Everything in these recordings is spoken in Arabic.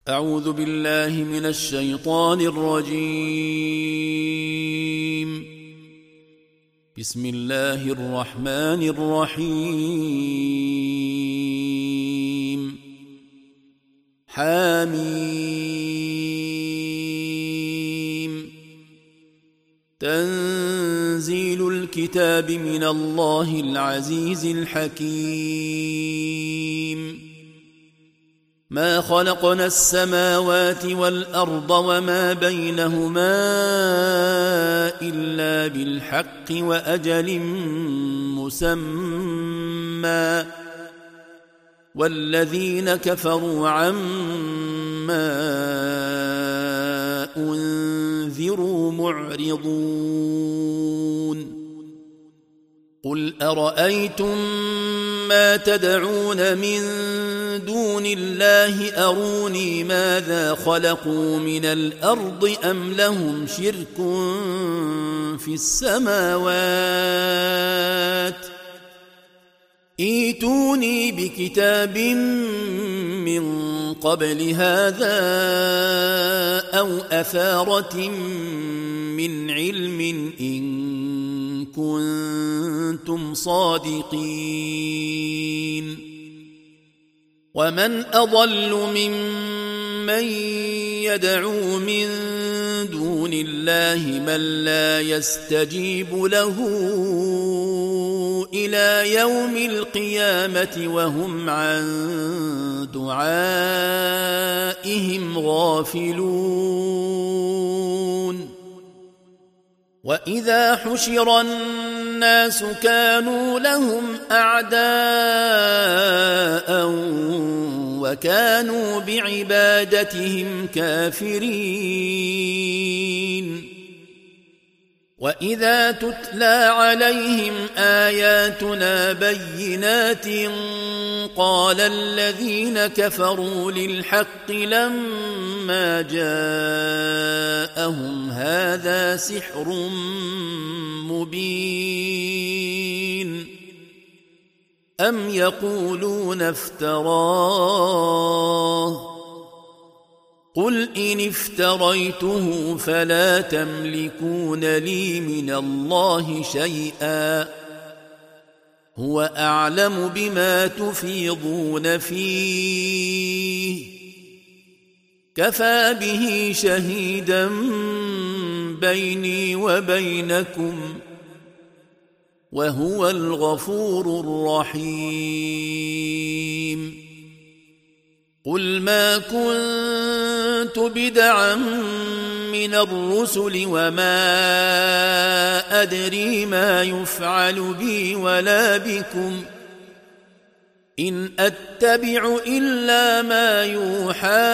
أعوذ بالله من الشيطان الرجيم. بسم الله الرحمن الرحيم. حميم. تنزيل الكتاب من الله العزيز الحكيم. ما خلقنا السماوات والأرض وما بينهما إلا بالحق وأجل مسمى، والذين كفروا عما أنذروا معرضون. قل أرأيتم ما تدعون من دون الله أروني ماذا خلقوا من الأرض أم لهم شرك في السماوات؟ ائتوني بكتاب من قبل هذا أو أثارة من علم إن كنتم صادقين. ومن أضل ممن يدعو من دون الله من لا يستجيب له إلى يوم القيامة وهم عن دعائهم غافلون. وإذا حشر الناس كانوا لهم أعداء وكانوا بعبادتهم كافرين. وإذا تتلى عليهم آياتنا بينات قال الذين كفروا للحق لما جاءهم هذا سحر مبين أم يقولون افتراه قل إن افتريته فلا تملكون لي من الله شيئا هو أعلم بما تفيضون فيه كفى به شهيدا بيني وبينكم وهو الغفور الرحيم. قل ما كنت بدعا من الرسل وما أدري ما يفعل بي ولا بكم إن أتبع إلا ما يوحى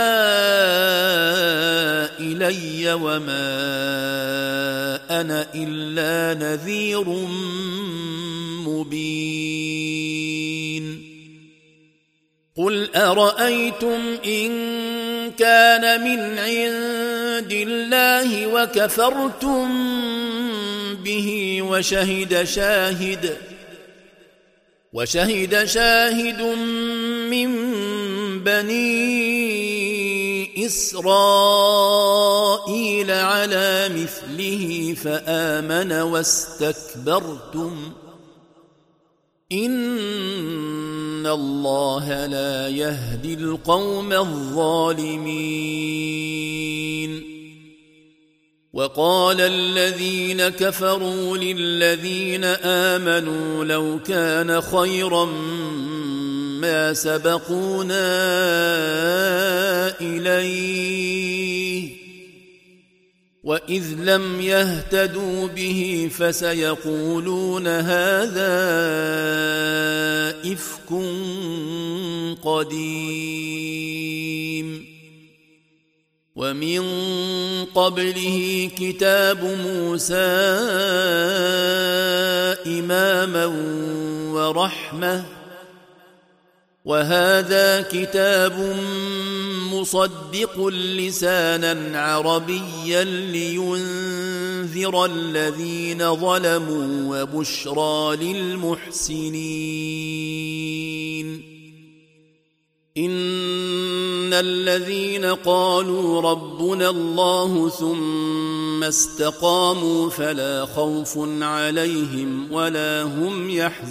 إلي وما أنا إلا نذير مبين. قل أرأيتم إن كان من عند الله وكفرتم به وشهد شاهد من بني إسرائيل على مثله فآمن واستكبرتم إن الله لا يهدي القوم الظالمين. وقال الذين كفروا للذين آمنوا لو كان خيرا ما سبقونا إليه وإذ لم يهتدوا به فسيقولون هذا إفك قديم. ومن قبله كتاب موسى إماما ورحمة وهذا كتاب مصدق لسانا عربيا لينذر الذين ظلموا وبشرى للمحسنين. إن الذين قالوا ربنا الله ثم استقاموا فلا خوف عليهم ولا هم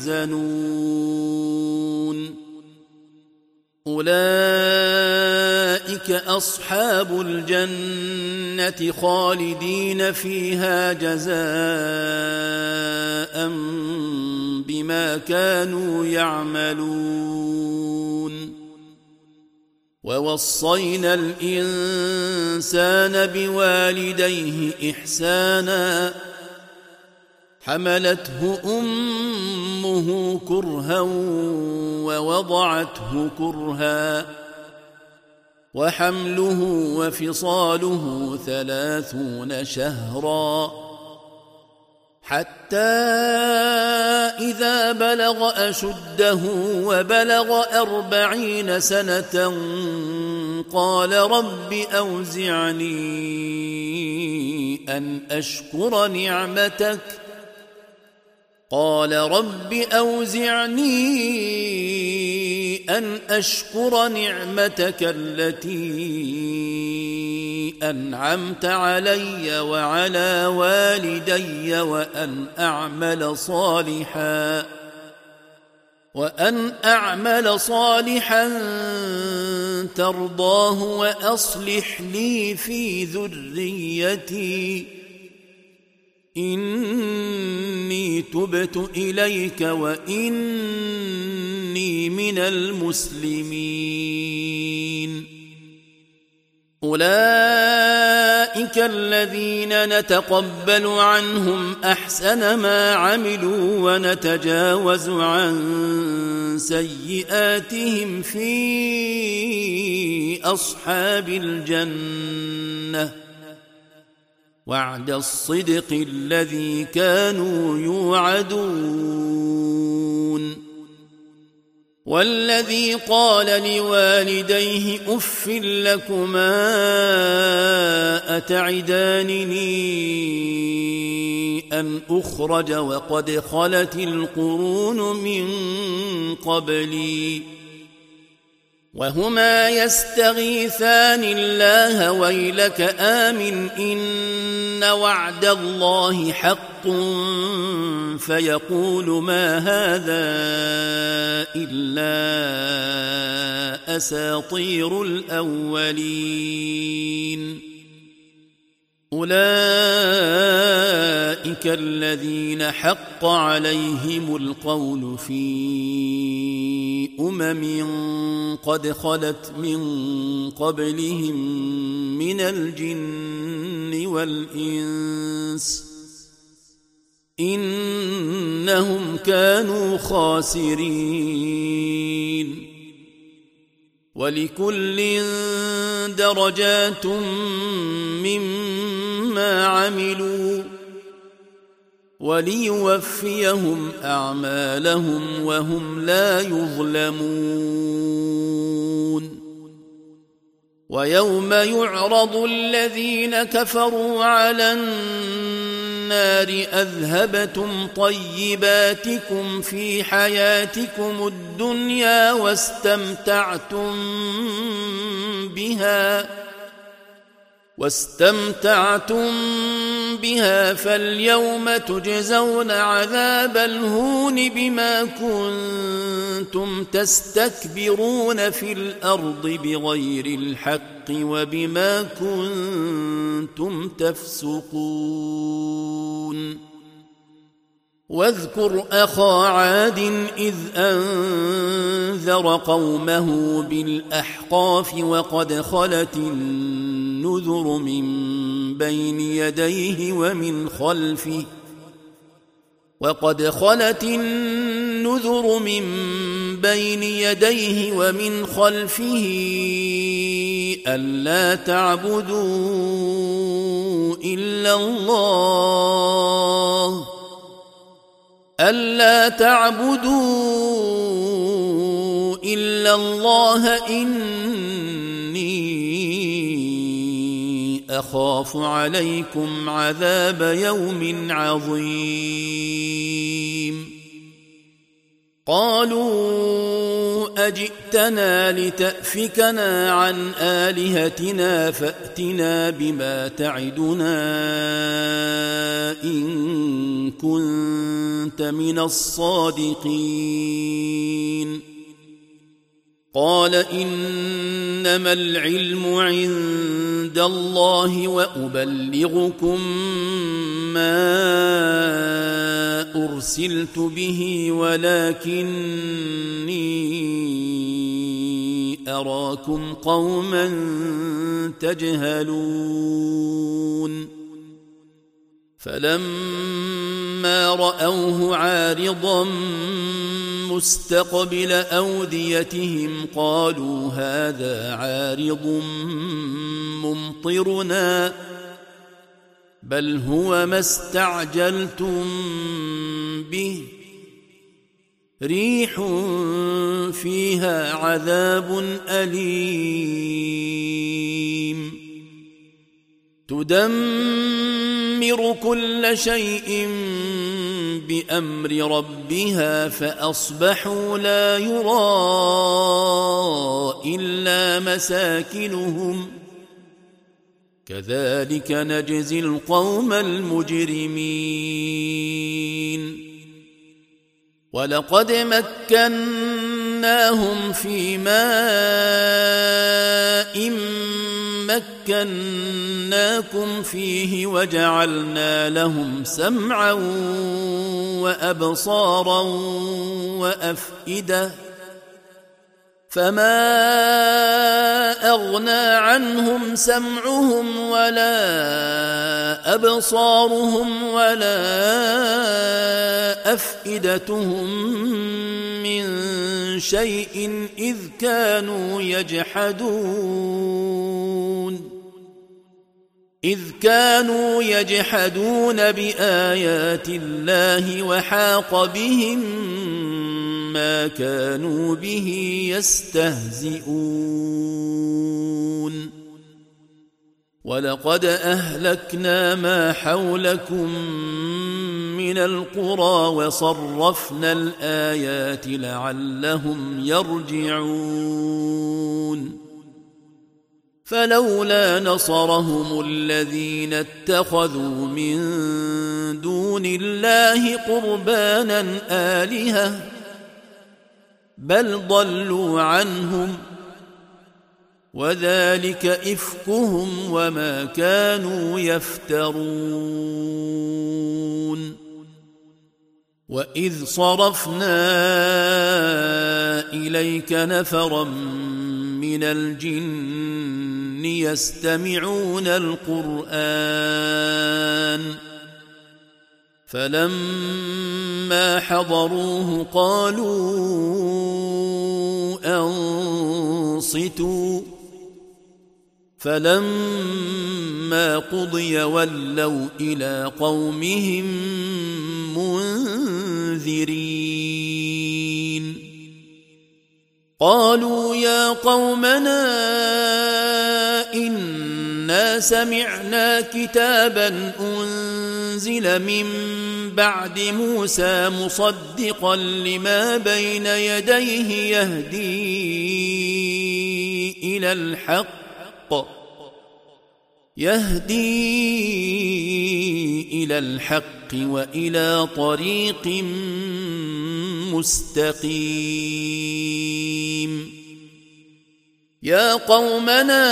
يحزنون أولئك أصحاب الجنة خالدين فيها جزاء بما كانوا يعملون ووصينا الإنسان بوالديه إحسانا حملته أمه كرها ووضعته كرها وحمله وفصاله 30 شهرا حتى إذا بلغ أشده وبلغ 40 سنة قال رب أوزعني أن أشكر نعمتك التي أنعمت علي وعلى والدي وأن أعمل صالحا ترضاه وأصلح لي في ذريتي إني تبت إليك وإني من المسلمين أولئك الذين نتقبل عنهم أحسن ما عملوا ونتجاوز عن سيئاتهم في أصحاب الجنة وعد الصدق الذي كانوا يوعدون والذي قال لوالديه أف لكما أتعدانني أن أخرج وقد خلت القرون من قبلي وهما يستغيثان الله ويلك آمن إن وعد الله حق فيقول ما هذا إلا أساطير الأولين أولئك الذين حق عليهم القول في قد خلت من قبلهم من الجن والإنس إنهم كانوا خاسرين ولكل درجات مما عملوا وليوفيهم أعمالهم وهم لا يظلمون ويوم يعرض الذين كفروا على النار أذهبتم طيباتكم في حياتكم الدنيا واستمتعتم بها فاليوم تجزون عذاب الهون بما كنتم تستكبرون في الأرض بغير الحق وبما كنتم تفسقون واذكر أخا عاد إذ أنذر قومه بالأحقاف وقد خلت النذر من بين يديه ومن خلفه ألا تعبدوا إلا الله إني أخاف عليكم عذاب يوم عظيم قالوا أجئتنا لتأفكنا عن آلهتنا فأتنا بما تعدنا إن كنت من الصادقين قال إنما العلم عند الله وأبلغكم ما أرسلت به ولكني أراكم قوما تجهلون فلما رأوه عارضا مستقبل أوديتهم قالوا هذا عارض ممطرنا بل هو ما استعجلتم به ريح فيها عذاب أليم تدمر كل شيء بأمر ربها فأصبحوا لا يرى إلا مساكنهم كذلك نجزي القوم المجرمين ولقد مكناهم في ماء مكناكم فيه وجعلنا لهم سمعا وأبصارا وأفئدة فما أغنى عنهم سمعهم ولا أبصارهم ولا أفئدتهم من شيء إذ كانوا يجحدون بآيات الله وحاق بهم ما كانوا به يستهزئون ولقد أهلكنا ما حولكم من القرى وصرفنا الآيات لعلهم يرجعون فلولا نصرهم الذين اتخذوا من دون الله قربانا آلهة بل ضلوا عنهم وذلك إفكهم وما كانوا يفترون وإذ صرفنا إليك نفرا من الجن يستمعون القرآن فلما حضروه قالوا أنصتوا فلما قضي ولوا إلى قومهم منذرين قالوا يا قومنا إنا سمعنا كتابا أنزل من بعد موسى مصدقا لما بين يديه يهدي إلى الحق وإلى طريق مستقيم يا قومنا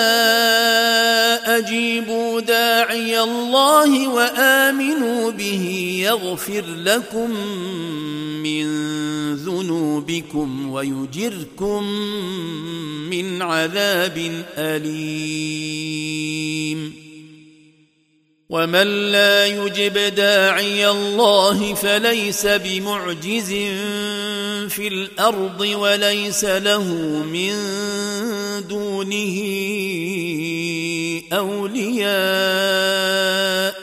أجيبوا داعي الله وآمنوا به يغفر لكم من ذنوبكم ويجركم من عذاب أليم ومن لا يجب داعي الله فليس بمعجز في الأرض وليس له من دونه أولياء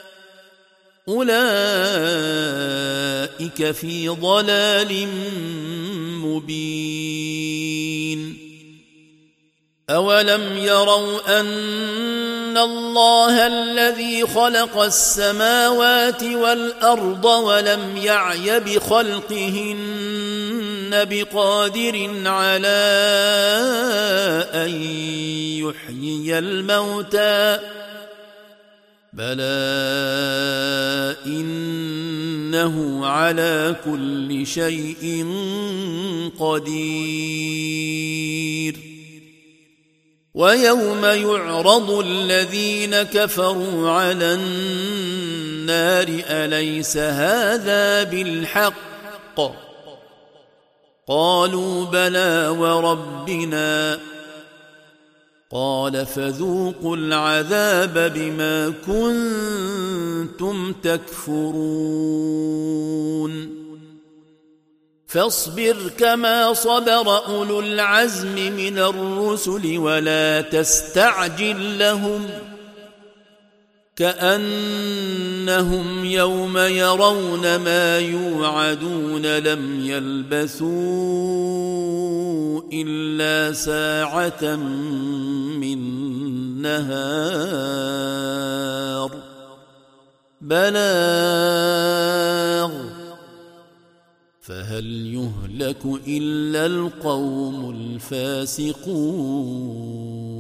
أولئك في ضلال مبين أولم يروا أن الله الذي خلق السماوات والأرض ولم يعي بخلقهن بقادر على أن يحيي الموتى بلى إنه على كل شيء قدير ويوم يعرض الذين كفروا على النار أليس هذا بالحق قالوا بلى وربنا قال فذوقوا العذاب بما كنتم تكفرون فاصبر كما صبر أولو العزم من الرسل ولا تستعجل لهم كأنهم يوم يرون ما يوعدون لم يلبثوا إلا ساعة من نهار بلاغ فهل يهلك إلا القوم الفاسقون